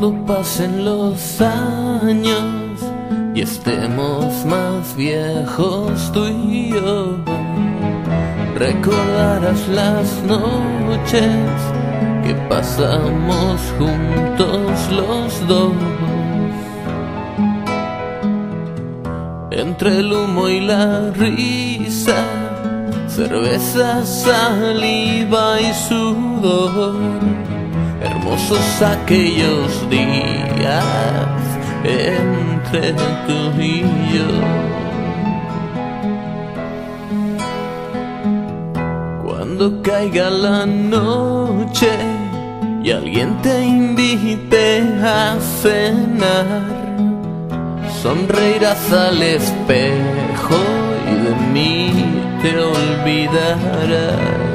Cuando pasen los años y estemos más viejos tú y yo, recordarás las noches que pasamos juntos los dos. Entre el humo y la risa, cerveza, saliva y sudor, hermosos aquellos días entre tú y yo. Cuando caiga la noche y alguien te invite a cenar, sonreirás al espejo y de mí te olvidarás.